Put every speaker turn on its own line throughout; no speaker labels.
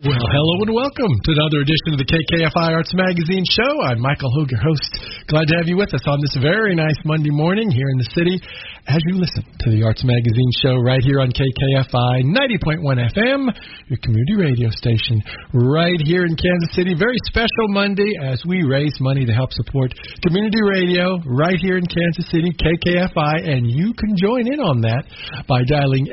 Well, hello and welcome to another edition of the KKFI Arts Magazine Show. I'm Michael Hogue, your host. Glad to have you with us on this very nice Monday morning here in the city as you listen to the Arts Magazine Show right here on KKFI 90.1 FM, your community radio station right here in Kansas City. Very special Monday as we raise money to help support community radio right here in Kansas City, KKFI, and you can join in on that by dialing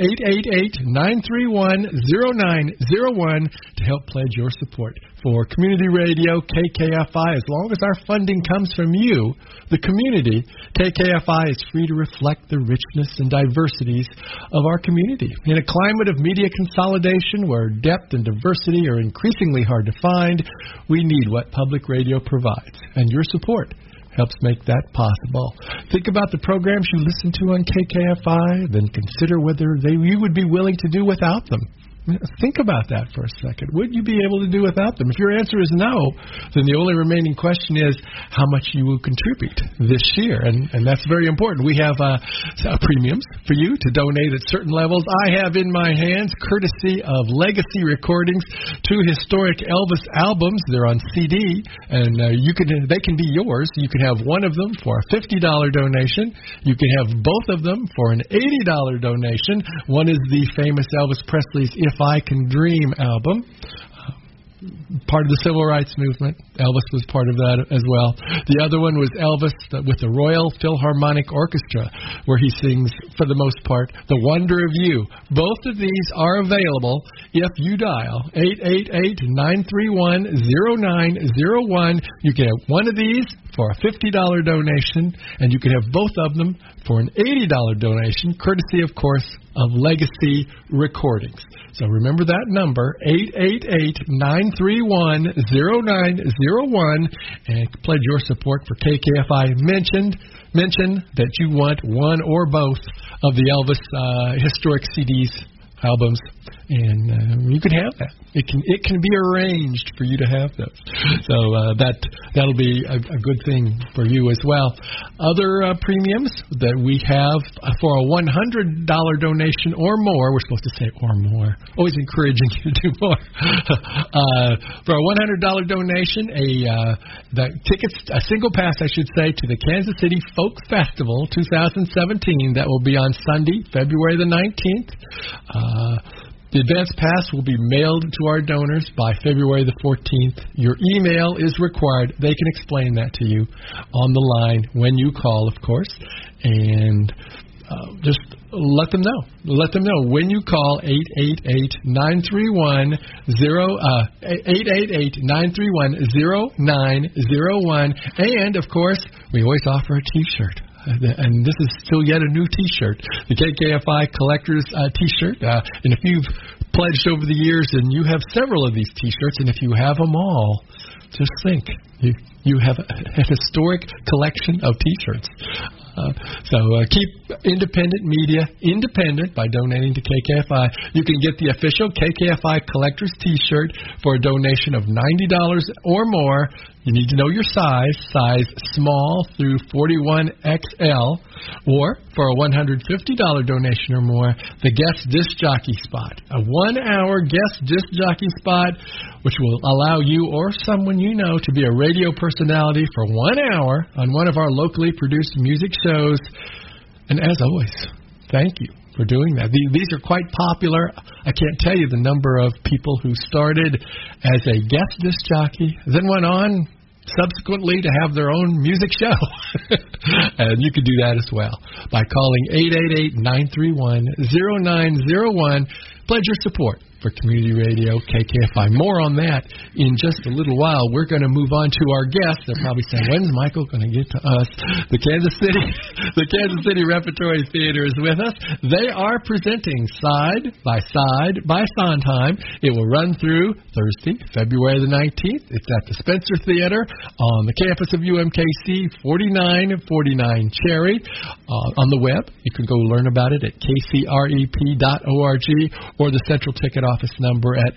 888-931-0901 to help pledge your support for community radio, KKFI. As long as our funding comes from you, the community, KKFI is free to reflect the richness and diversities of our community. In a climate of media consolidation where depth and diversity are increasingly hard to find, we need what public radio provides, and your support helps make that possible. Think about the programs you listen to on KKFI, then consider whether you would be willing to do without them. Think about that for a second. Would you be able to do without them? If your answer is no, then the only remaining question is how much you will contribute this year. And that's very important. We have premiums for you to donate at certain levels. I have in my hands, courtesy of Legacy Recordings, 2 historic Elvis albums. They're on CD, and they can be yours. You can have one of them for a $50 donation. You can have both of them for an $80 donation. One is the famous Elvis Presley's If I Can Dream album, part of the Civil Rights Movement. Elvis was part of that as well. The other one was Elvis with the Royal Philharmonic Orchestra, where he sings, for the most part, The Wonder of You. Both of these are available if you dial 888-931-0901. You can have one of these for a $50 donation, and you can have both of them for an $80 donation, courtesy, of course, of Legacy Recordings. So remember that number, 888-931-0901, and pledge your support for KKFI. Mention that you want one or both of the Elvis historic CDs, albums, and you can have that. It can be arranged for you to have those. So that'll be a good thing for you as well. Other premiums that we have for a $100 donation or more. We're supposed to say or more. Always encouraging you to do more. For a $100 donation, a single pass, I should say, to the Kansas City Folk Festival 2017. That will be on Sunday, February the 19th. The advance pass will be mailed to our donors by February the 14th. Your email is required. They can explain that to you on the line when you call, of course. And just let them know. Let them know when you call 888-931-0901. And, of course, we always offer a T-shirt. And this is still yet a new T-shirt, the KKFI Collector's T-shirt. And if you've pledged over the years and you have several of these T-shirts, and if you have them all, just think, you have a historic collection of T-shirts. So keep independent media independent by donating to KKFI. You can get the official KKFI Collector's T-shirt for a donation of $90 or more. You need to know your size small through 41XL, or for a $150 donation or more, the guest disc jockey spot, a 1-hour guest disc jockey spot, which will allow you or someone you know to be a radio personality for 1 hour on one of our locally produced music shows. And as always, thank you for doing that. These are quite popular. I can't tell you the number of people who started as a guest disc jockey, then went on subsequently to have their own music show. And you can do that as well by calling 888-931-0901. Pledge your support for Community Radio, KKFI. More on that in just a little while. We're going to move on to our guests. They're probably saying, when's Michael going to get to us? The Kansas City Repertory Theater is with us. They are presenting Side by Sondheim. It will run through Thursday, February the 19th. It's at the Spencer Theater on the campus of UMKC, 4949 Cherry. On the web, you can go learn about it at kcrep.org or the Central Ticket Office number at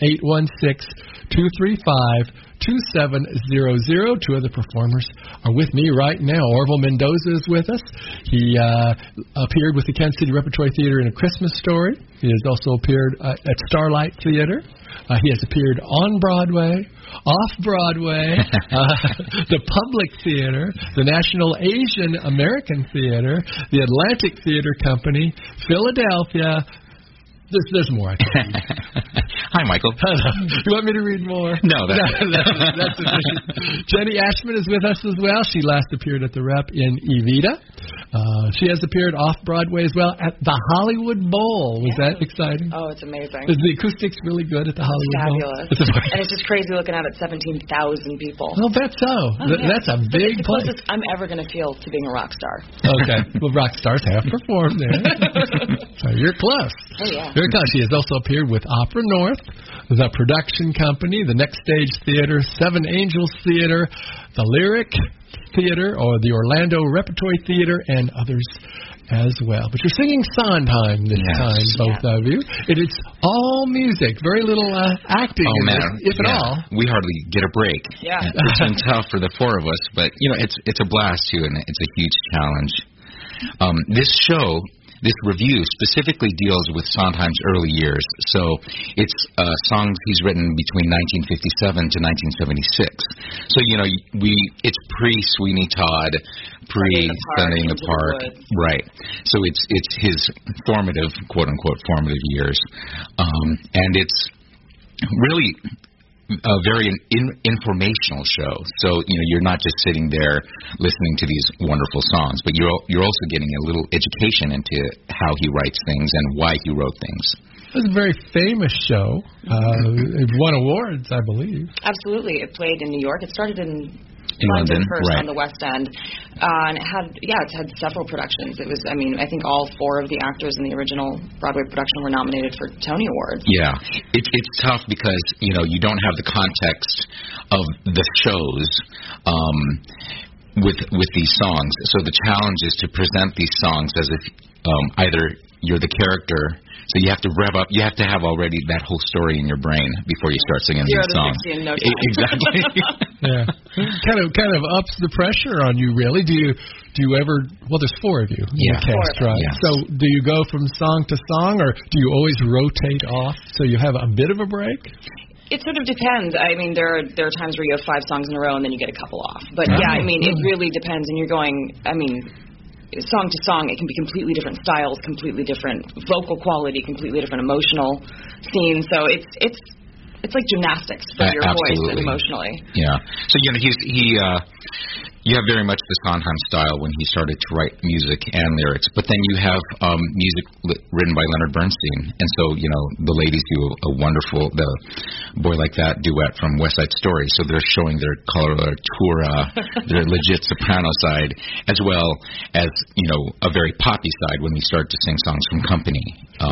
816-235-2700. Two other performers are with me right now. Orville Mendoza is with us. He appeared with the Kansas City Repertory Theater in A Christmas Story. He has also appeared at Starlight Theater. He has appeared on Broadway, off-Broadway, the Public Theater, the National Asian American Theater, the Atlantic Theater Company, Philadelphia. There's more.
Hi, Michael.
You want me to read more?
No, that's
sufficient. Jenny Ashman is with us as well. She last appeared at the Rep in Evita. She has appeared off-Broadway as well at the Hollywood Bowl. Was that exciting?
Oh, it's amazing.
Is the acoustics really good at the Hollywood
Bowl?
It's
fabulous. And it's just crazy looking out at 17,000 people.
Well, that's so. That's a big
it's the
place.
closest I'm ever going to feel to being a rock star.
Okay. Well, rock stars have performed there. So you're close.
Oh, yeah.
Very close. She has also appeared with Opera North, the Production Company, the Next Stage Theater, Seven Angels Theater, the Lyric Theater, or the Orlando Repertory Theater, and others as well. But you're singing Sondheim this time, both of you. It is all music, very little acting, if at all.
We hardly get a break.
Yeah.
It's been tough for the four of us, but it's a blast too, and it's a huge challenge. This review specifically deals with Sondheim's early years, so it's songs he's written between 1957 to 1976. So it's pre-Sweeney Todd, pre-Sunday in the Park, right? So it's his formative, quote unquote, formative years, and it's really a very informational show. So you're not just sitting there listening to these wonderful songs, but you're also getting a little education into how he writes things and why he wrote things.
It was a very famous show. It won awards, I believe.
Absolutely. It played in New York. It started in
London
first,
right.
On the West End, and it's had several productions. It was, I think all four of the actors in the original Broadway production were nominated for Tony Awards.
Yeah, it's tough because you don't have the context of the shows with these songs. So the challenge is to present these songs as if either you're the character. So you have to rev up. You have to have already that whole story in your brain before you start singing these songs.
0 to 60 in no time.
Exactly.
Yeah, kind of ups the pressure on you. Really, do you ever? Well, there's four of you in the cast, right?
Yes.
So do you go from song to song, or do you always rotate off so you have a bit of a break?
It sort of depends. There are times where you have 5 songs in a row and then you get a couple off. But it really depends. And you're going. Song to song, it can be completely different styles, completely different vocal quality, completely different emotional scenes. So it's like gymnastics for your voice and emotionally.
Yeah. So you have very much the Sondheim style when he started to write music and lyrics, but then you have music written by Leonard Bernstein, and so the ladies do a wonderful the Boy Like That duet from West Side Story. So they're showing their coloratura, their legit soprano side, as well as a very poppy side when we start to sing songs from Company.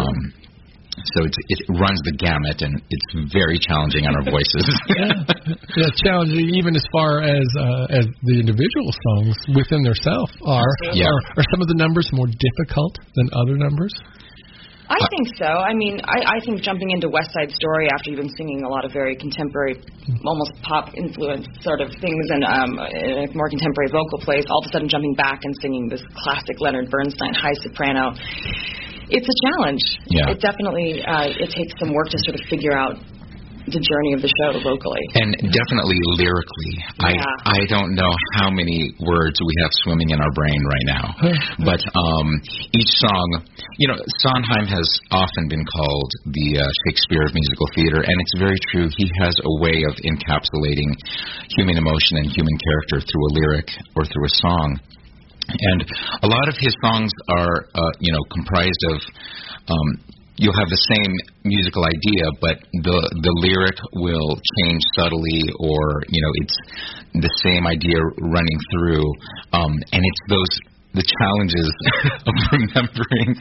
So it runs the gamut, and it's very challenging on our voices.
Yeah, challenging even as far as the individual songs within themselves are.
Yeah.
Are some of the numbers more difficult than other numbers?
I think so. I think jumping into West Side Story after you've been singing a lot of very contemporary, almost pop influenced sort of things and in a more contemporary vocal place, all of a sudden jumping back and singing this classic Leonard Bernstein high soprano. It's a challenge.
Yeah.
It definitely it takes some work to sort of figure out the journey of the show vocally. And
definitely lyrically.
Yeah.
I don't know how many words we have swimming in our brain right now. But each song, Sondheim has often been called the Shakespeare of musical theater, and it's very true. He has a way of encapsulating human emotion and human character through a lyric or through a song. And a lot of his songs are, comprised of, you'll have the same musical idea, but the lyric will change subtly, or, it's the same idea running through. And it's the challenges of remembering,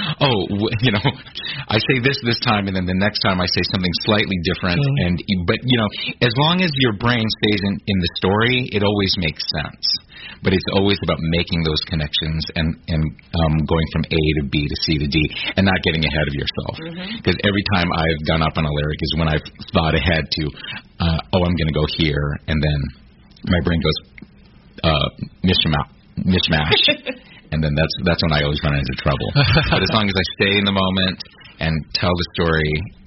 I say this time, and then the next time I say something slightly different. But as long as your brain stays in the story, it always makes sense. But it's always about making those connections and going from A to B to C to D and not getting ahead of yourself. Because every time I've done up on a lyric is when I've thought ahead to, I'm going to go here, and then my brain goes mishmash, and then that's when I always run into trouble. But as long as I stay in the moment and tell the story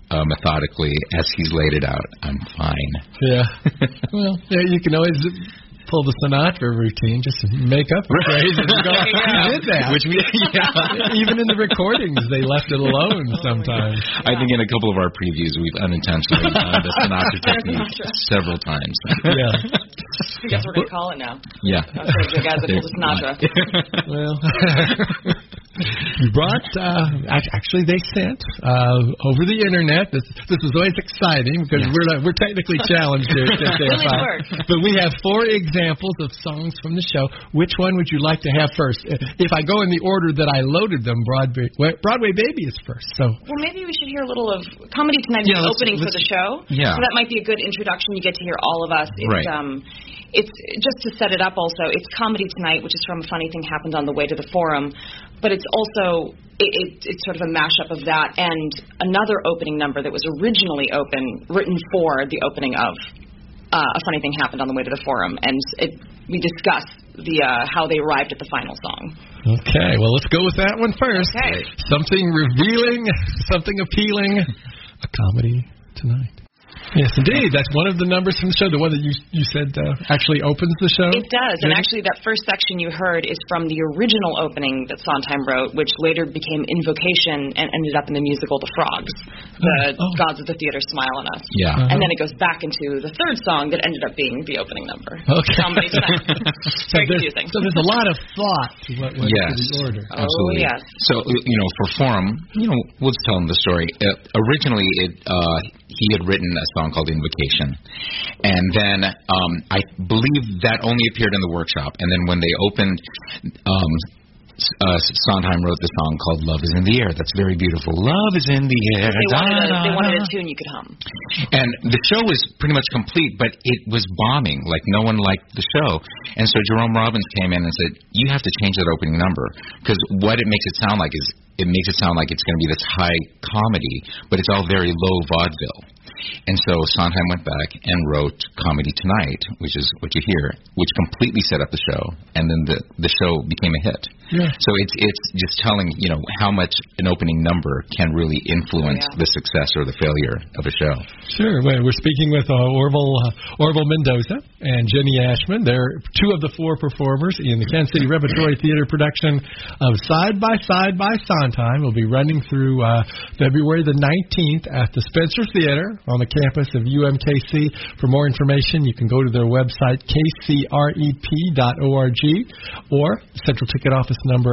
methodically as he's laid it out. I'm fine.
Yeah. Well, yeah, you can always pull the Sinatra routine, just make up the phrase and go, we did that.
Which we,
Even in the recordings, they left it alone sometimes.
I think in a couple of our previews, we've unintentionally done the Sinatra technique several times.
Yeah.
I guess we're going to call it now.
Yeah.
Okay, you guys that pulled the Sinatra.
Well, you brought, actually they sent over the internet. This is always exciting because we're technically challenged here at KKFI. But we have 4 examples of songs from the show. Which one would you like to have first? If I go in the order that I loaded them, Broadway Baby is first. So.
Well, maybe we should hear a little of Comedy Tonight is the opening for the show.
Yeah.
So that might be a good introduction. You get to hear all of us. It's just to set it up also, it's Comedy Tonight, which is from A Funny Thing Happened on the Way to the Forum, but it's also, it's sort of a mashup of that and another opening number that was originally written for the opening of A Funny Thing Happened on the Way to the Forum, and we discuss how they arrived at the final song.
Okay, well, let's go with that one first.
Okay.
Something revealing, something appealing, a Comedy Tonight. Yes, indeed. That's one of the numbers from the show, the one that you said actually opens the show?
It does, and actually that first section you heard is from the original opening that Sondheim wrote, which later became Invocation and ended up in the musical The Frogs. The Gods of the Theater Smile on Us.
Yeah.
And then it goes back into the third song that ended up being the opening number.
Okay.
Comedy Tonight. Very confusing.
So there's a lot of thought to what went to the order.
Absolutely.
Oh, yes.
So, for Forum, we'll just tell them the story. Originally, he had written a song called Invocation. And then I believe that only appeared in the workshop. And then when they opened, Sondheim wrote the song called Love is in the Air. That's very beautiful. Love is in the air.
They wanted a tune you could hum.
And the show was pretty much complete, but it was bombing. Like, no one liked the show. And so Jerome Robbins came in and said, you have to change that opening number. Because what it makes it sound like is, it makes it sound like it's going to be this high comedy, but it's all very low vaudeville. And so Sondheim went back and wrote Comedy Tonight, which is what you hear, which completely set up the show, and then the show became a hit.
Yeah.
So it's just telling, how much an opening number can really influence the success or the failure of a show.
Sure. We're speaking with Orville Mendoza and Jenny Ashman. They're 2 of the 4 performers in the Kansas City Repertory Theater production of Side by Side by Sondheim. Will be running through February the 19th at the Spencer Theater on the campus of UMKC. For more information, you can go to their website, kcrep.org, or Central Ticket Office number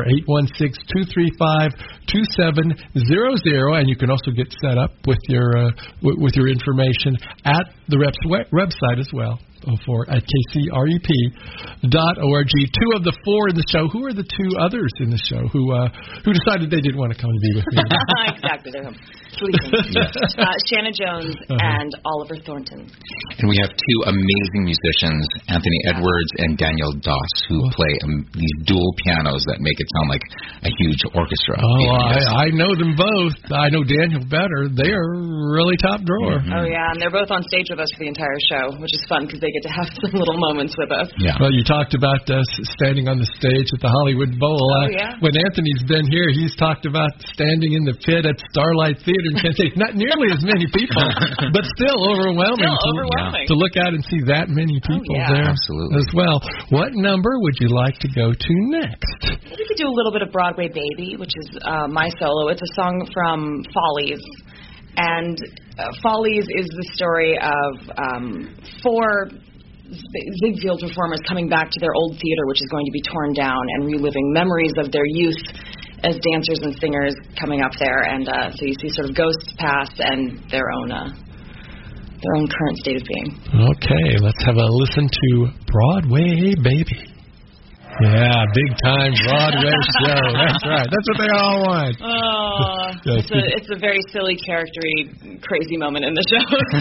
816-235-2700, and you can also get set up with your information at the Rep's website as well. At kcrep.org. 2 of the 4 in the show. Who are the 2 others in the show who decided they didn't want to come and be with me?
Exactly, they're sleeping. Shanna Jones and Oliver Thornton.
And we have 2 amazing musicians, Anthony Edwards and Daniel Doss, who play these dual pianos that make it sound like a huge orchestra.
I know them both. I know Daniel better. They are really top drawer.
Mm-hmm. Oh, yeah, and they're both on stage with us for the entire show, which is fun because they get to have some little moments with us.
Yeah.
Well, you talked about standing on the stage at the Hollywood Bowl. When Anthony's been here, he's talked about standing in the pit at Starlight Theater in Kansas City. Not nearly as many people, but still overwhelming. To look out and see that many people there as well. What number would you like to go to next?
Maybe we could do a little bit of Broadway Baby, which is my solo. It's a song from Follies. And Follies is the story of 4 Ziegfeld performers coming back to their old theater, which is going to be torn down, and reliving memories of their youth as dancers and singers coming up there. And so you see sort of ghosts past and their own current state of being.
Okay, let's have a listen to Broadway Baby. Yeah, big time Broadway show. That's right. That's what they all want.
It's a very silly, charactery, crazy moment in the show.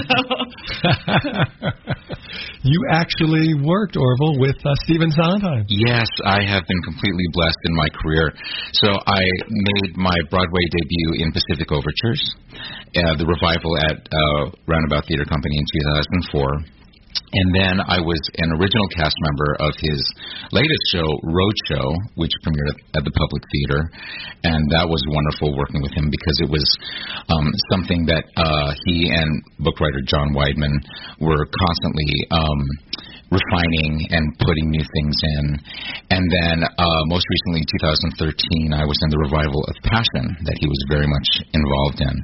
You actually worked, Orville, with Stephen Sondheim.
Yes, I have been completely blessed in my career. So I made my Broadway debut in Pacific Overtures, the revival at Roundabout Theater Company in 2004. And then I was an original cast member of his latest show, Roadshow, which premiered at the Public Theater. And that was wonderful working with him because it was something that he and book writer John Weidman were constantly refining and putting new things in. And then most recently, in 2013, I was in the revival of Passion that he was very much involved in.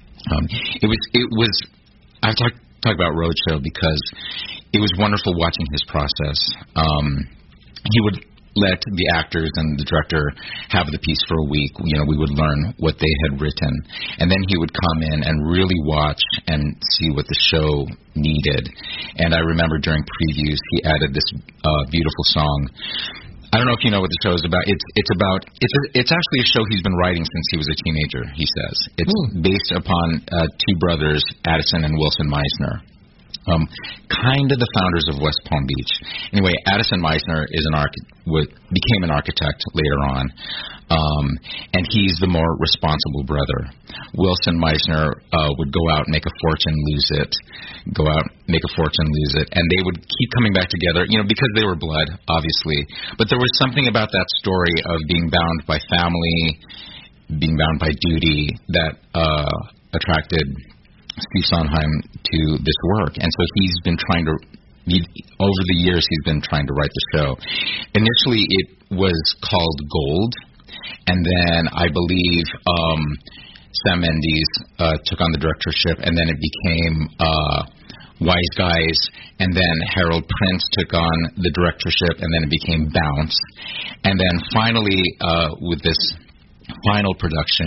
I've talked about Roadshow because it was wonderful watching his process. He would let the actors and the director have the piece for a week. You know, we would learn what they had written, and then he would come in and really watch and see what the show needed. And I remember during previews, he added this beautiful song. I don't know if you know what the show is about. It's actually a show he's been writing since he was a teenager, he says. It's based upon two brothers, Addison and Wilson Meisner. Kind of the founders of West Palm Beach. Anyway, Addison Meisner became an architect later on, and he's the more responsible brother. Wilson Meisner would go out, make a fortune, lose it, go out, make a fortune, lose it, and they would keep coming back together, you know, because they were blood, obviously. But there was something about that story of being bound by family, being bound by duty that attracted Steve Sondheim to this work. And so he's been trying to, over the years, he's been trying to write the show. Initially, it was called Gold, and then I believe Sam Mendes took on the directorship, and then it became Wise Guys, and then Harold Prince took on the directorship, and then it became Bounce. And then finally, with this final production,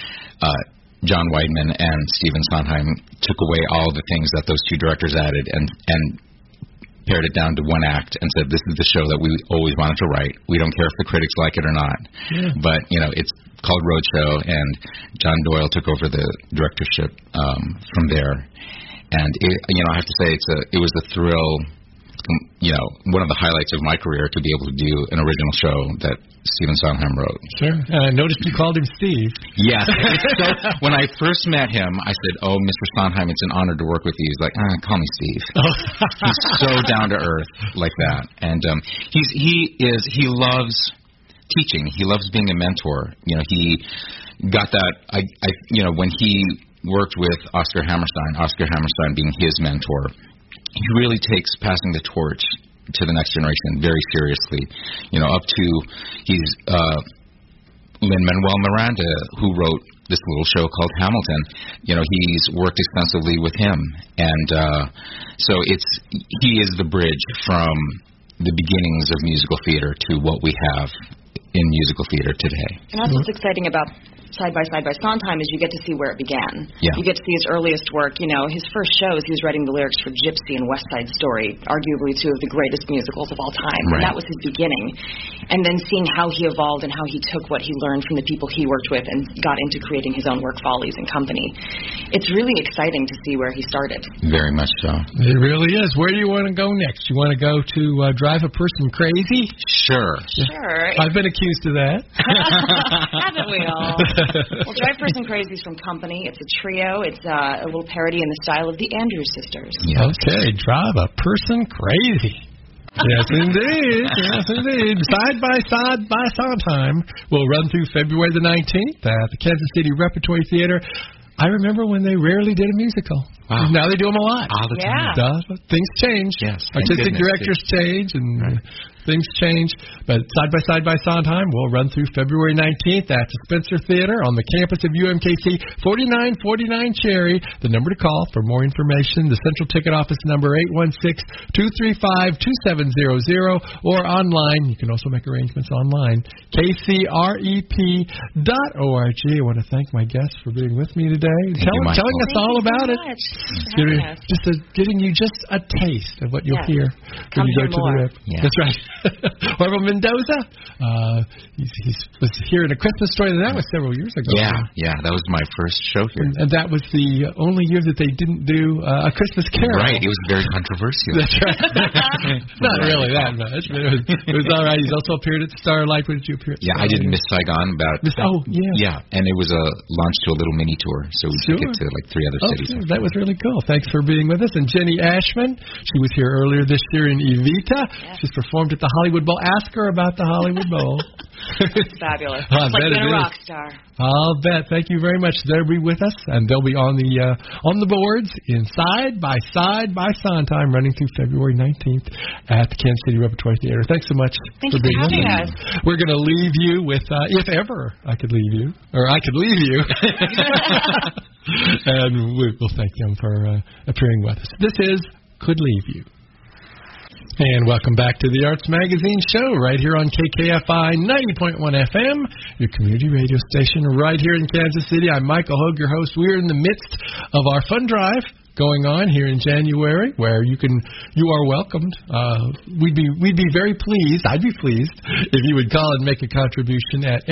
John Weidman and Stephen Sondheim took away all the things that those two directors added and pared it down to one act and said, this is the show that we always wanted to write. We don't care if the critics like it or not. Yeah. But, you know, it's called Roadshow, and John Doyle took over the directorship from there. And, I have to say, it was a thrill, one of the highlights of my career to be able to do an original show that Stephen Sondheim wrote. Sure.
I noticed you called him Steve.
Yes. So when I first met him, I said, "Oh, Mr. Sondheim, it's an honor to work with you." He's like, "Call me Steve." He's so down to earth like that, and he loves teaching. He loves being a mentor. You know, he got that. When he worked with Oscar Hammerstein being his mentor, he really takes passing the torch to the next generation very seriously. Up to he's Lin-Manuel Miranda, who wrote this little show called Hamilton. He's worked extensively with him, and so he is the bridge from the beginnings of musical theater to what we have in musical theater today.
And that's what's exciting about Side by Sondheim is you get to see where it began.
Yeah.
You get to see his earliest work. His first shows, he was writing the lyrics for Gypsy and West Side Story, arguably two of the greatest musicals of all time.
Right.
And that was his beginning. And then seeing how he evolved and how he took what he learned from the people he worked with and got into creating his own work, Follies and Company. It's really exciting to see where he started.
Very much so.
It really is. Where do you want to go next? You want to go to Drive a Person Crazy?
Sure.
I've been accused of that.
Haven't we all? Well, Drive Person Crazy is from Company. It's a trio. It's a little parody in the style of the Andrews Sisters.
Yes.
Okay, Drive a Person Crazy. Yes, indeed. Yes, indeed. Side by Sondheim will run through February the 19th at the Kansas City Repertory Theater. I remember when they rarely did a musical.
Wow.
Now they do them a lot.
All the time.
Things change.
Yes.
Artistic directors change and things change. But Side by Sondheim will run through February 19th at the Spencer Theater on the campus of UMKC, 4949 Cherry. The number to call for more information, the Central Ticket Office number 816-235-2700, or online. You can also make arrangements online, kcrep.org. I want to thank my guests for being with me today, telling us all about it. Getting you just a taste of what you'll hear when you go to the rep.
Yeah.
That's right. Orville Mendoza, he was here in A Christmas Story. That was several years ago.
Yeah, that was my first show here.
And that was the only year that they didn't do A Christmas Carol.
Right, it was very controversial.
That's right. Not really that much, but it was all right. He's also appeared at Starlight. When did you appear at Starlight?
I did Miss Saigon
Yeah,
and it was a launch to a little mini tour, so we took it to like 3 other cities.
That was really cool. Thanks for being with us. And Jenny Ashman, she was here earlier this year in Evita. Yeah. She's performed at the Hollywood Bowl. Ask her about the Hollywood Bowl.
It's fabulous. It's like being a rock star.
I'll bet. Thank you very much. They'll be with us, and they'll be on the boards in Side by Sondheim running through February 19th at the Kansas City Repertory Theater. Thanks so much for being with us. We're going to leave you with, if ever I could leave you, or I could leave you, and we'll thank them for appearing with us. This is Could Leave You. And welcome back to the Arts Magazine show right here on KKFI 90.1 FM, your community radio station right here in Kansas City. I'm Michael Hogue, your host. We're in the midst of our fund drive going on here in January, where you are welcomed. We'd be very pleased. I'd be pleased if you would call and make a contribution at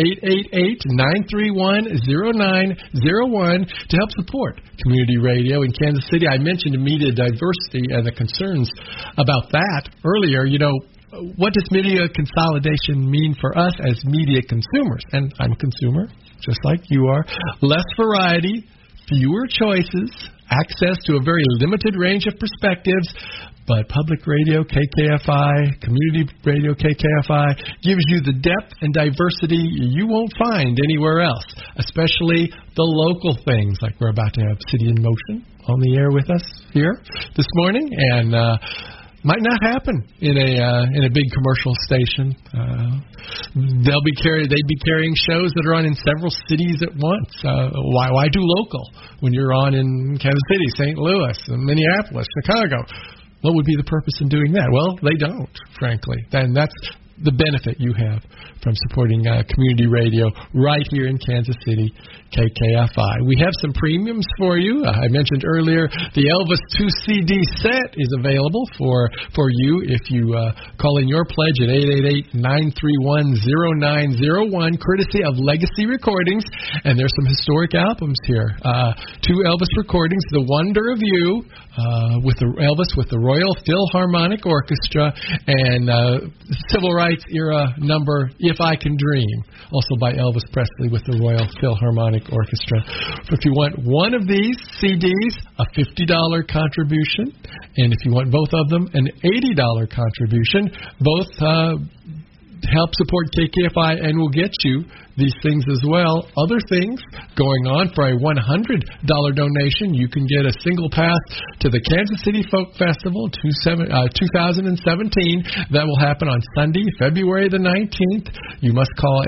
888-931-0901 to help support community radio in Kansas City. I mentioned media diversity and the concerns about that earlier. You know, what does media consolidation mean for us as media consumers? And I'm a consumer, just like you are. Less variety, fewer choices, access to a very limited range of perspectives, but public radio, KKFI, community radio, KKFI, gives you the depth and diversity you won't find anywhere else, especially the local things, like we're about to have City in Motion on the air with us here this morning, and might not happen in a big commercial station. They'd be carrying shows that are on in several cities at once. Why do local when you're on in Kansas City, St. Louis, Minneapolis, Chicago? What would be the purpose in doing that? Well, they don't, frankly. And that's the benefit you have from supporting community radio right here in Kansas City, KKFI. We have some premiums for you. I mentioned earlier the Elvis 2 CD set is available for you if you call in your pledge at 888-931-0901, courtesy of Legacy Recordings. And there's some historic albums here. 2 Elvis recordings, The Wonder of You, with Elvis with the Royal Philharmonic Orchestra, and Civil Rights era number If I Can Dream, also by Elvis Presley with the Royal Philharmonic Orchestra. If you want one of these CDs, a $50 contribution, and if you want both of them, an $80 contribution. Both help support KKFI and will get you these things as well. Other things going on for a $100 donation. You can get a single pass to the Kansas City Folk Festival 2017. That will happen on Sunday, February the 19th. You must call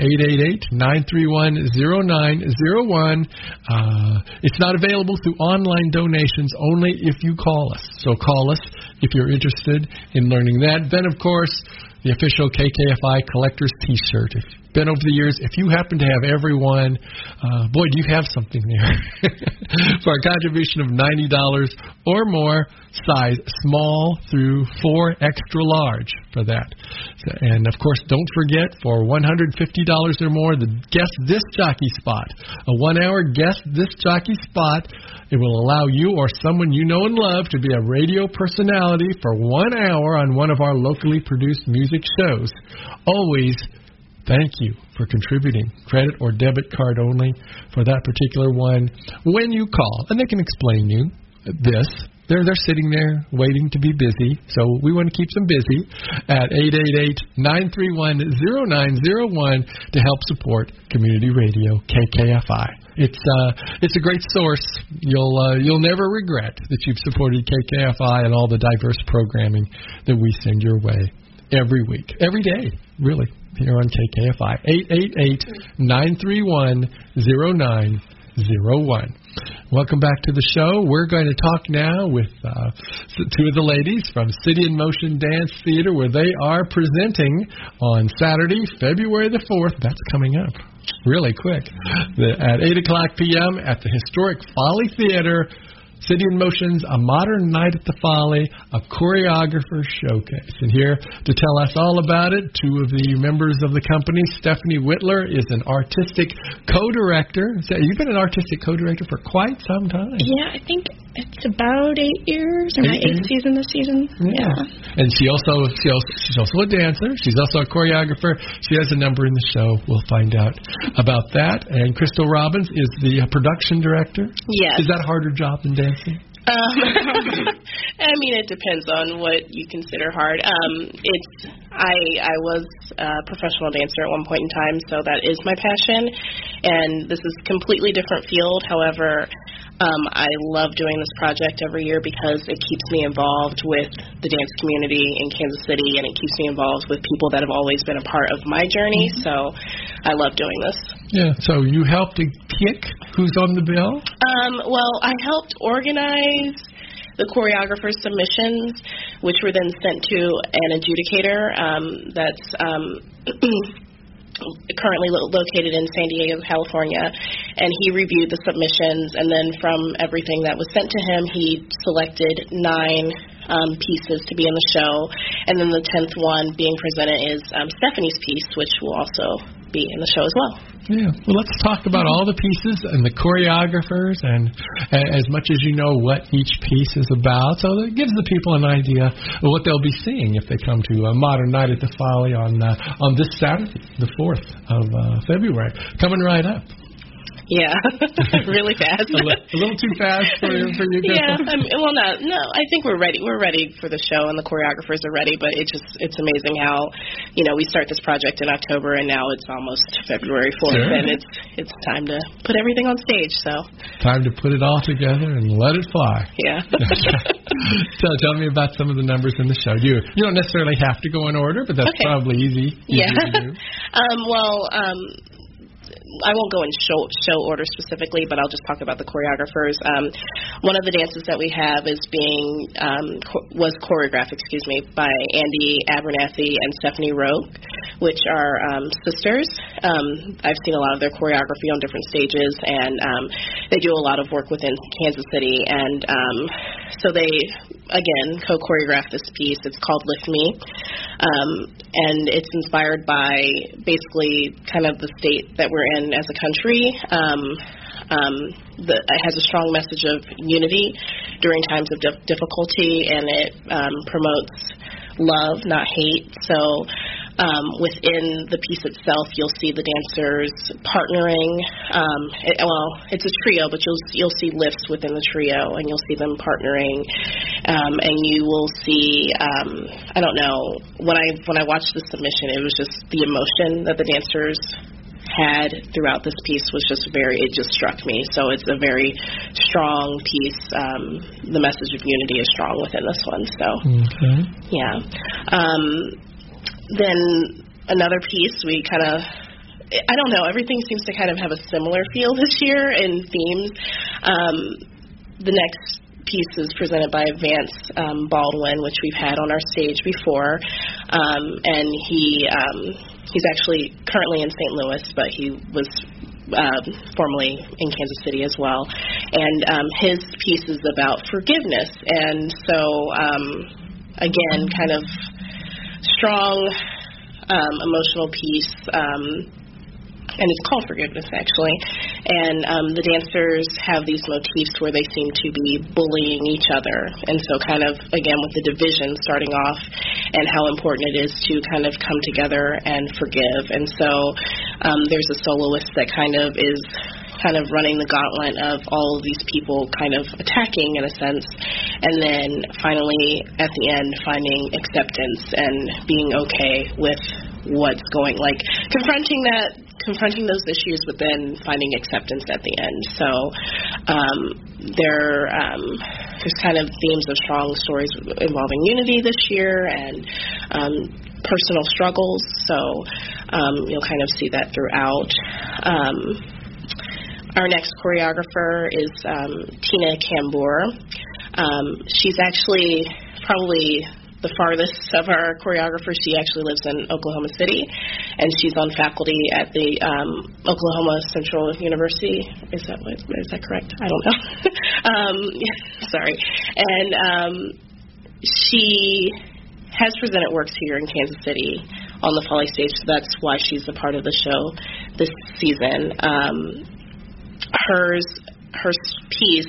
888-931-0901. It's not available through online donations, only if you call us. So call us if you're interested in learning that. Then, of course, the official KKFI Collector's T-shirt. It's been over the years. If you happen to have every one, boy, do you have something there. For a contribution of $90 or more, size small through 4 extra large for that. And, of course, don't forget, for $150 or more, the Guest Disc Jockey Spot. A 1-hour Guest Disc Jockey Spot. It will allow you or someone you know and love to be a radio personality for 1 hour on one of our locally produced music shows. Always thank you for contributing. Credit or debit card only for that particular one when you call. And they can explain you this. They're sitting there waiting to be busy, so we want to keep them busy at 888-931-0901 to help support community radio KKFI. It's a great source. You'll never regret that you've supported KKFI and all the diverse programming that we send your way every week, every day, really, here on KKFI. 888-931-0901. Welcome back to the show. We're going to talk now with 2 of the ladies from City in Motion Dance Theater, where they are presenting on Saturday, February the 4th. That's coming up really quick. At 8 o'clock p.m. at the historic Folly Theater. City in Motion's A Modern Night at the Folly, a choreographer showcase. And here to tell us all about it, 2 of the members of the company. Stephanie Whitler is an artistic co-director. So you've been an artistic co-director for quite some time.
Yeah, I think it's about 8 years, or my 8th season this season. Yeah. And she's also a dancer. She's also a choreographer. She has a number in the show. We'll find out about that. And Crystal Robbins is the production director.
Yes.
Is that a harder job than dancing?
I mean, it depends on what you consider hard. I was a professional dancer at one point in time, so that is my passion. And this is a completely different field. However, I love doing this project every year because it keeps me involved with the dance community in Kansas City, and it keeps me involved with people that have always been a part of my journey. So I love doing this.
Yeah, so you helped to pick who's on the bill?
Well, I helped organize the choreographer's submissions, which were then sent to an adjudicator that's currently located in San Diego, California, and he reviewed the submissions, and then from everything that was sent to him, he selected 9 pieces to be in the show, and then the 10th one being presented is Stephanie's piece, which will also be in the show as well.
Yeah, well, let's talk about all the pieces and the choreographers and as much as you know what each piece is about. So it gives the people an idea of what they'll be seeing if they come to Modern Night at the Folly on this Saturday, the 4th of February. Coming right up.
Yeah, really fast.
a little too fast for you.
Yeah, no. I think we're ready. We're ready for the show, and the choreographers are ready. But it's amazing how, we start this project in October, and now it's almost February 4th, sure. And it's time to put everything on stage. So
time to put it all together and let it fly.
Yeah.
So tell me about some of the numbers in the show. You don't necessarily have to go in order, but that's probably easy to do.
I won't go in show order specifically, but I'll just talk about the choreographers. One of the dances that we have is was choreographed, by Andy Abernathy and Stephanie Roque, which are sisters. I've seen a lot of their choreography on different stages, and they do a lot of work within Kansas City, and so they, again, co-choreographed this piece. It's called Lift Me, and it's inspired by basically kind of the state that we're in as a country. It has a strong message of unity during times of difficulty, and it promotes love, not hate. So within the piece itself, you'll see the dancers partnering. It's a trio, but you'll see lifts within the trio, and you'll see them partnering. And you will see, I don't know, when I watched the submission, it was just the emotion that the dancers had throughout this piece was just it just struck me. So it's a very strong piece. The message of unity is strong within this one. So, yeah. Then another piece, we kind of, I don't know, everything seems to kind of have a similar feel this year in themes. The next piece is presented by Vance Baldwin, which we've had on our stage before, and he's actually currently in St. Louis, but he was formerly in Kansas City as well. And his piece is about forgiveness. And so, again, kind of strong, emotional piece. And it's called Forgiveness, actually. And the dancers have these motifs where they seem to be bullying each other. And so kind of, again, with the division starting off and how important it is to kind of come together and forgive. And so there's a soloist that kind of is kind of running the gauntlet of all of these people kind of attacking in a sense, and then finally at the end finding acceptance and being okay with what's going, like confronting those issues, but then finding acceptance at the end. So there's kind of themes of strong stories involving unity this year and personal struggles. So you'll kind of see that throughout. Our next choreographer is Tina Cambour. She's actually probably the farthest of our choreographers. She actually lives in Oklahoma City, and she's on faculty at the Oklahoma Central University. Is that correct? I don't know. Sorry. And she has presented works here in Kansas City on the Folly stage, so that's why she's a part of the show this season. Her piece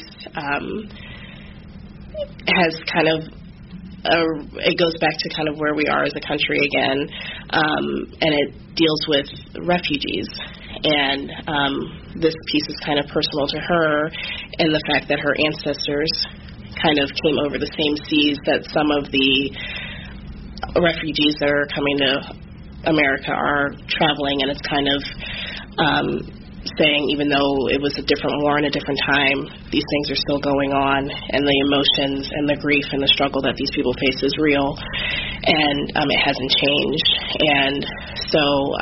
has kind of it goes back to kind of where we are as a country again, and it deals with refugees. And this piece is kind of personal to her in the fact that her ancestors kind of came over the same seas that some of the refugees that are coming to America are traveling, and it's kind of saying, even though it was a different war and a different time, these things are still going on, and the emotions and the grief and the struggle that these people face is real, and it hasn't changed. And so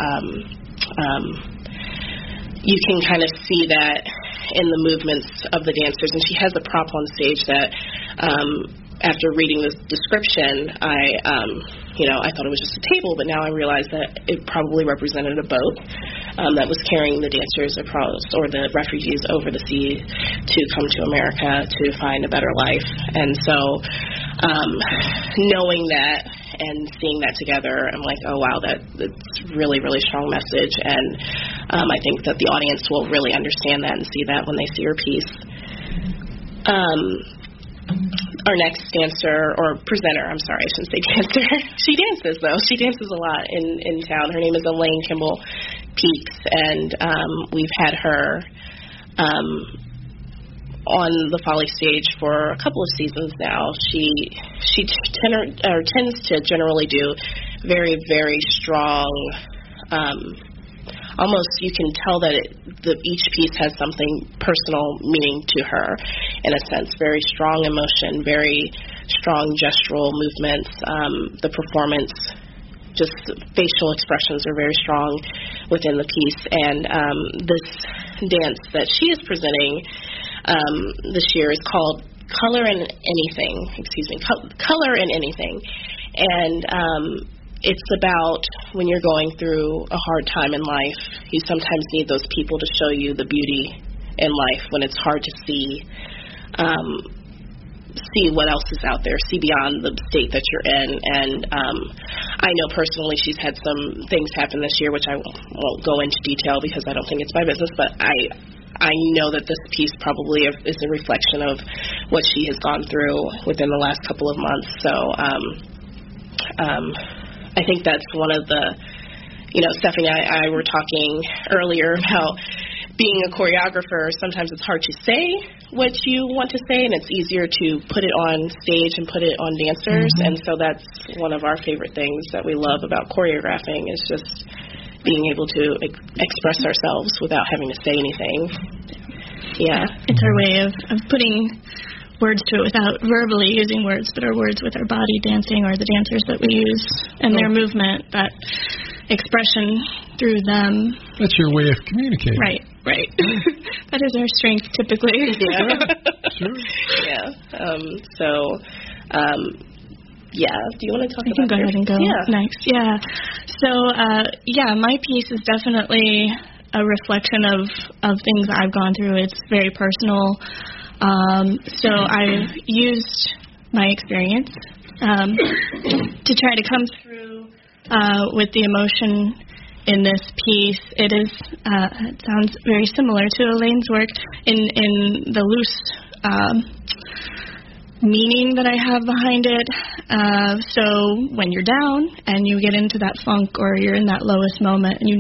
you can kind of see that in the movements of the dancers. And she has a prop on stage that after reading the description, I thought it was just a table, but now I realize that it probably represented a boat that was carrying the dancers across, or the refugees over the sea to come to America to find a better life. And so knowing that and seeing that together, I'm like, oh, wow, that's really, really strong message. And I think that the audience will really understand that and see that when they see her piece. Our next dancer, or presenter, I'm sorry, I shouldn't say dancer. She dances, though. She dances a lot in town. Her name is Elaine Kimball Peaks, and we've had her on the Folly stage for a couple of seasons now. She tends to generally do very, very strong, almost you can tell that each piece has something personal meaning to her, in a sense. Very strong emotion, very strong gestural movements. The performance, just facial expressions are very strong within the piece. And this dance that she is presenting this year is called Color in Anything. Color in Anything. And it's about when you're going through a hard time in life, you sometimes need those people to show you the beauty in life when it's hard to see what else is out there, see beyond the state that you're in. And I know personally she's had some things happen this year, which I won't go into detail because I don't think it's my business, but I know that this piece probably is a reflection of what she has gone through within the last couple of months. So I think that's one of the, Stephanie and I were talking earlier about being a choreographer. Sometimes it's hard to say what you want to say, and it's easier to put it on stage and put it on dancers. Mm-hmm. And so that's one of our favorite things that we love about choreographing, is just being able to express ourselves without having to say anything. Yeah.
It's our way of putting words to it without verbally using words, but our words with our body dancing, or the dancers that we use and their movement, that expression through them.
That's your way of communicating.
Right. That is our strength typically.
Yeah.
Sure.
Yeah. Yeah. Do you want to talk about
go ahead and go next. Yeah. So, my piece is definitely a reflection of things I've gone through. It's very personal. So I've used my experience to try to come through with the emotion in this piece. It sounds very similar to Elaine's work in the loose meaning that I have behind it. So when you're down and you get into that funk, or you're in that lowest moment, and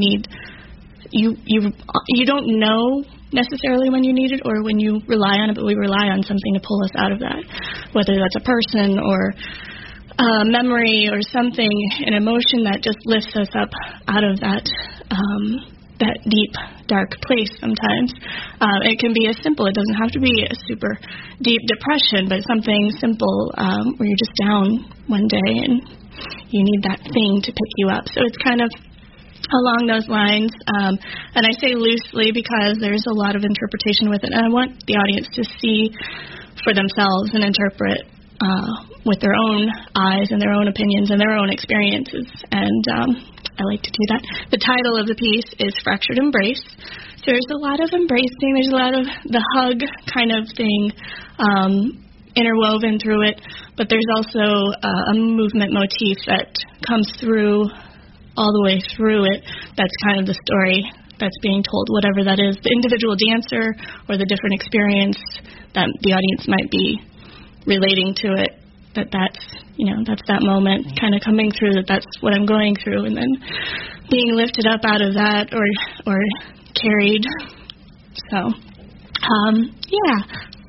you don't know necessarily when you need it or when you rely on it, but we rely on something to pull us out of that, whether that's a person or a memory or something, an emotion that just lifts us up out of that deep, dark place sometimes. It can be as simple. It doesn't have to be a super deep depression, but something simple where you're just down one day and you need that thing to pick you up. So it's kind of along those lines, and I say loosely because there's a lot of interpretation with it, and I want the audience to see for themselves and interpret with their own eyes and their own opinions and their own experiences, and I like to do that. The title of the piece is Fractured Embrace. So there's a lot of embracing, there's a lot of the hug kind of thing interwoven through it, but there's also a movement motif that comes through all the way through it. That's kind of the story that's being told, whatever that is, the individual dancer or the different experience that the audience might be relating to it, that's that moment kind of coming through, that's what I'm going through, and then being lifted up out of that or carried. So,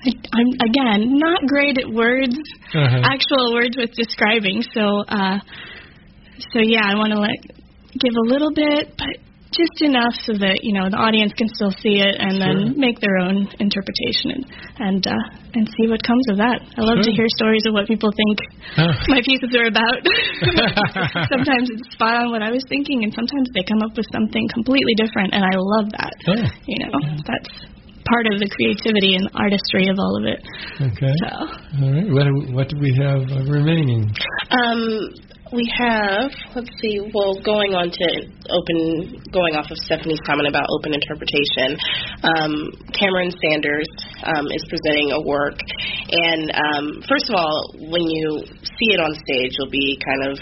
I'm again not great at words, actual words with describing. So yeah, I want to give a little bit, but just enough so that the audience can still see it and then make their own interpretation and see what comes of that. I love to hear stories of what people think my pieces are about. Sometimes it's spot on what I was thinking, and sometimes they come up with something completely different, and I love that. That's part of the creativity and artistry of all of it. Okay. So.
All right. What do we have remaining?
We have, going off of Stephanie's comment about open interpretation, Cameron Sanders is presenting a work, and first of all, when you see it on stage, you'll be kind of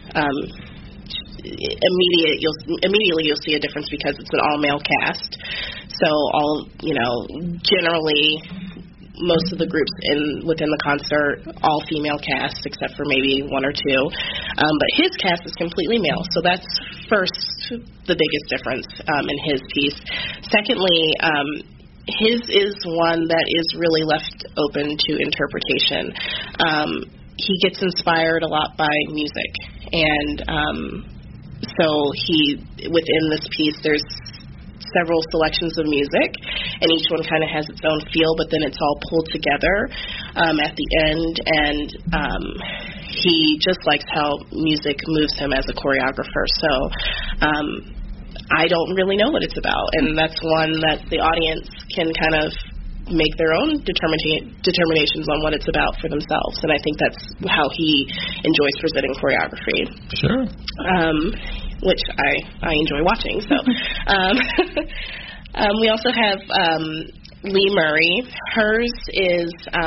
immediately you'll see a difference because it's an all-male cast. So generally, most of the groups within the concert, all female cast, except for maybe one or two. But his cast is completely male, so that's first the biggest difference in his piece. Secondly, his is one that is really left open to interpretation. He gets inspired a lot by music, and so within this piece, there's several selections of music, and each one kind of has its own feel, but then it's all pulled together at the end, and he just likes how music moves him as a choreographer. So I don't really know what it's about, and that's one that the audience can kind of make their own determinations on what it's about for themselves, and I think that's how he enjoys presenting choreography.
Sure.
Which I enjoy watching. So we also have Lee Murray. Hers is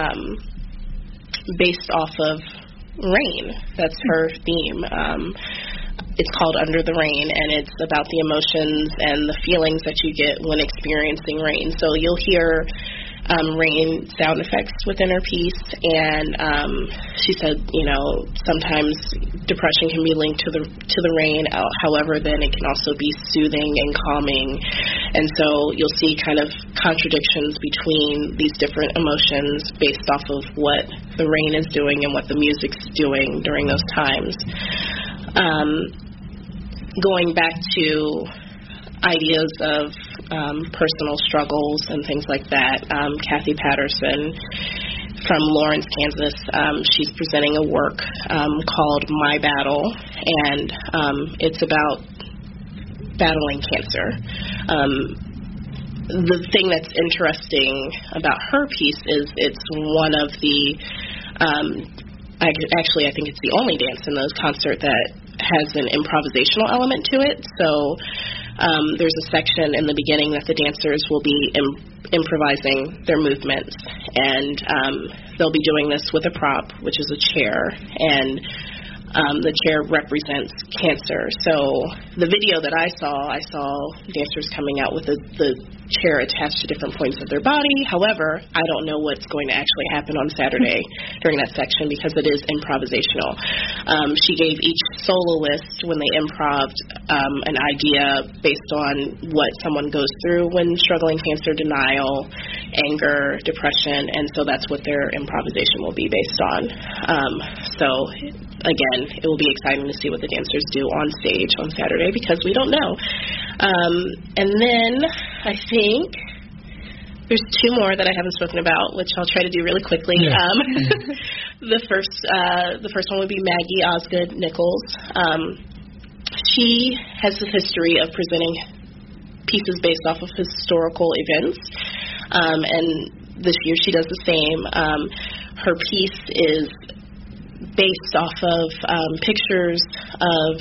based off of rain. That's her theme. It's called Under the Rain, and it's about the emotions and the feelings that you get when experiencing rain. So you'll hear rain sound effects within her piece, and she said, sometimes depression can be linked to the rain. However, then it can also be soothing and calming, and so you'll see kind of contradictions between these different emotions based off of what the rain is doing and what the music's doing during those times. Going back to ideas of personal struggles and things like that, Kathy Patterson from Lawrence, Kansas, she's presenting a work called My Battle, and it's about battling cancer. The thing that's interesting about her piece is it's one of the actually I think it's the only dance in the concert that has an improvisational element to it. So there's a section in the beginning that the dancers will be improvising their movements, and they'll be doing this with a prop, which is a chair, and the chair represents cancer. So the video that I saw dancers coming out with the chair attached to different points of their body. However, I don't know what's going to actually happen on Saturday during that section because it is improvisational. She gave each soloist, when they improv'd, an idea based on what someone goes through when struggling cancer: denial, anger, depression, and so that's what their improvisation will be based on. So again, it will be exciting to see what the dancers do on stage on Saturday because we don't know. And then I think there's two more that I haven't spoken about, which I'll try to do really quickly. Yeah. The first one would be Maggie Osgood Nichols. She has a history of presenting pieces based off of historical events, and this year she does the same. Her piece is based off of pictures of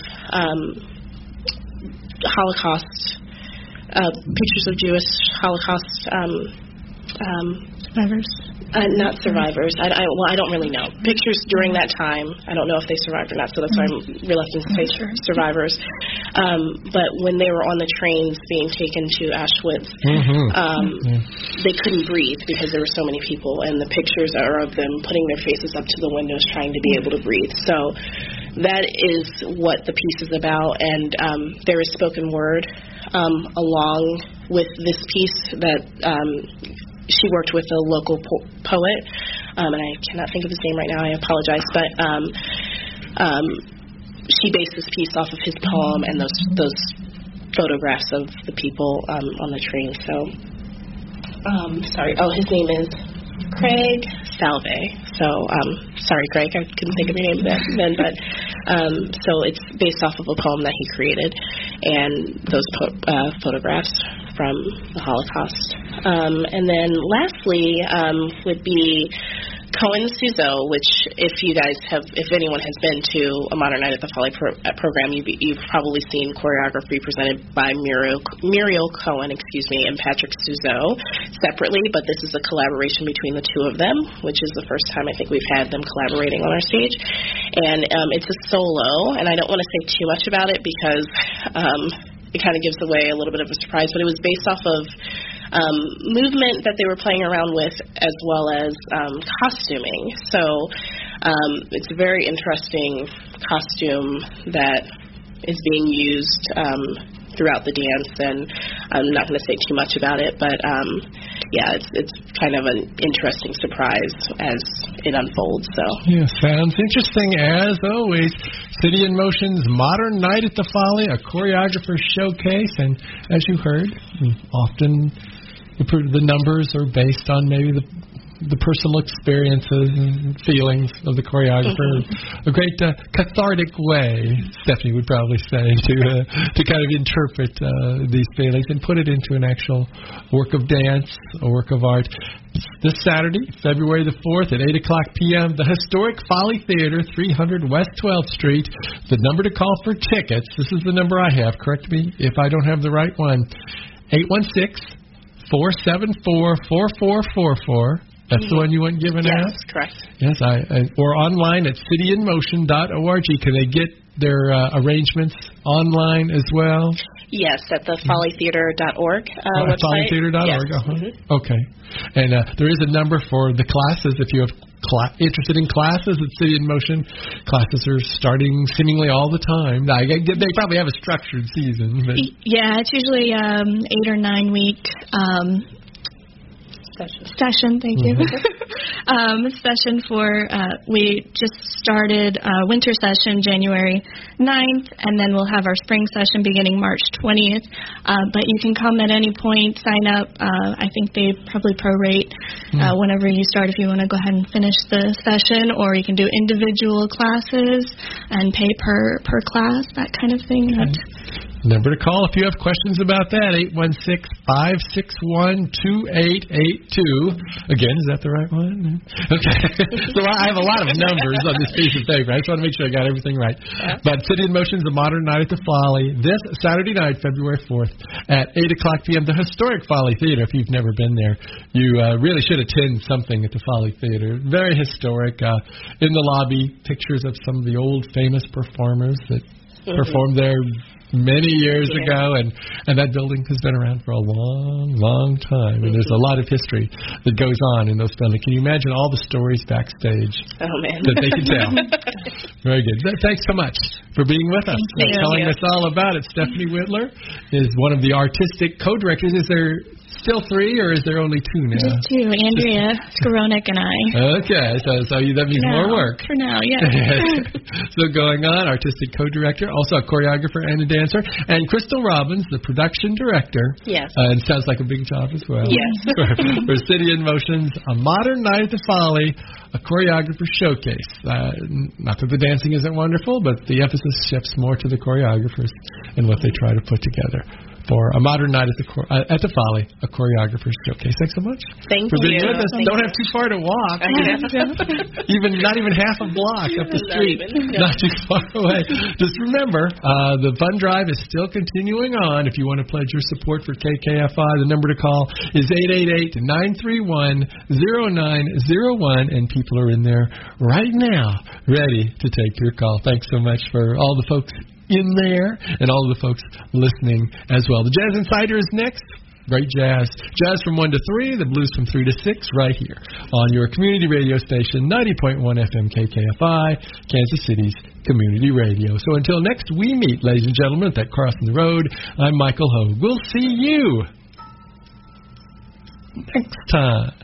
Holocaust, pictures of Jewish Holocaust
survivors.
Not survivors. I don't really know. Pictures during that time. I don't know if they survived or not, so that's why I'm reluctant to say survivors. But when they were on the trains being taken to Auschwitz, they couldn't breathe because there were so many people, and the pictures are of them putting their faces up to the windows trying to be able to breathe. So that is what the piece is about, and there is spoken word along with this piece that she worked with a local poet, and I cannot think of his name right now. I apologize, but she based this piece off of his poem and those photographs of the people on the train. So, sorry. Oh, his name is Craig Salve. So, sorry, Craig, I couldn't think of your name then. But so it's based off of a poem that he created, and those photographs from the Holocaust. And then lastly would be Cohen Suzo, which if anyone has been to a Modern Night at the Folly program, you've probably seen choreography presented by Muriel Cohen, and Patrick Suzo separately, but this is a collaboration between the two of them, which is the first time I think we've had them collaborating on our stage. And it's a solo, and I don't want to say too much about it because it kind of gives away a little bit of a surprise, but it was based off of movement that they were playing around with, as well as costuming. So it's a very interesting costume that is being used throughout the dance, and I'm not going to say too much about it, but it's kind of an interesting surprise as it unfolds. So
yeah, sounds interesting as always. City in Motion's Modern Night at the Folly, a choreographer showcase, and as you heard, often the numbers are based on maybe the personal experiences and feelings of the choreographer. A great cathartic way, Stephanie would probably say, to kind of interpret these feelings and put it into an actual work of dance, a work of art. This Saturday, February the 4th at 8 o'clock p.m., the historic Folly Theater, 300 West 12th Street. The number to call for tickets, this is the number I have, correct me if I don't have the right one, 816-474-4444. That's the one you want given out?
Yes, correct.
Yes, or online at cityinmotion.org. Can they get their arrangements online as well?
Yes, at the follytheater.org website.
Follytheater.org,
yes.
Okay. And there is a number for the classes if you have interested in classes at City in Motion. Classes are starting seemingly all the time. They probably have a structured season. But
yeah, it's usually 8 or 9 week session, thank you. Session for, we just started winter session January 9th, and then we'll have our spring session beginning March 20th. But you can come at any point, sign up. I think they probably prorate whenever you start if you want to go ahead and finish the session, or you can do individual classes and pay per class, that kind of thing.
Okay. Number to call if you have questions about that, 816-561-2882. Again, is that the right one? Okay. So I have a lot of numbers on this piece of paper. I just want to make sure I got everything right. Yeah. But City in Motion's A Modern Night at the Folly this Saturday night, February 4th at 8 o'clock p.m. The historic Folly Theater. If you've never been there, you really should attend something at the Folly Theater. Very historic. In the lobby, pictures of some of the old famous performers that performed there many years ago, and that building has been around for a long, long time, and there's a lot of history that goes on in those buildings. Can you imagine all the stories backstage that they can tell? Very good. Thanks so much for being with us and telling us all about it. Stephanie Whitler is one of the artistic co-directors. Is there still 3, or is there only 2 now?
Just 2, Andrea Skoronek and I.
Okay, so that means more work.
For now, yeah.
So going on, artistic co-director, also a choreographer and a dancer, and Crystal Robbins, the production director.
Yes.
And sounds like a big job as well.
Yes.
for City in Motion's A Modern Night at the Folly, a choreographer showcase. Not that the dancing isn't wonderful, but the emphasis shifts more to the choreographers and what they try to put together. For A Modern Night at the Folly, a choreographer's showcase. Thanks so much for being with us. Don't have too far to walk. Not even half a block up the street. Not too far away. Just remember, the fund drive is still continuing on. If you want to pledge your support for KKFI, the number to call is 888-931-0901, and people are in there right now ready to take your call. Thanks so much for all the folks in there and all the folks listening as well. The Jazz Insider is next. Great jazz. Jazz from 1 to 3, the blues from 3 to 6, right here on your community radio station, 90.1 FM KKFI, Kansas City's community radio. So until next we meet, ladies and gentlemen, at that crossing the road, I'm Michael Hogue. We'll see you next time.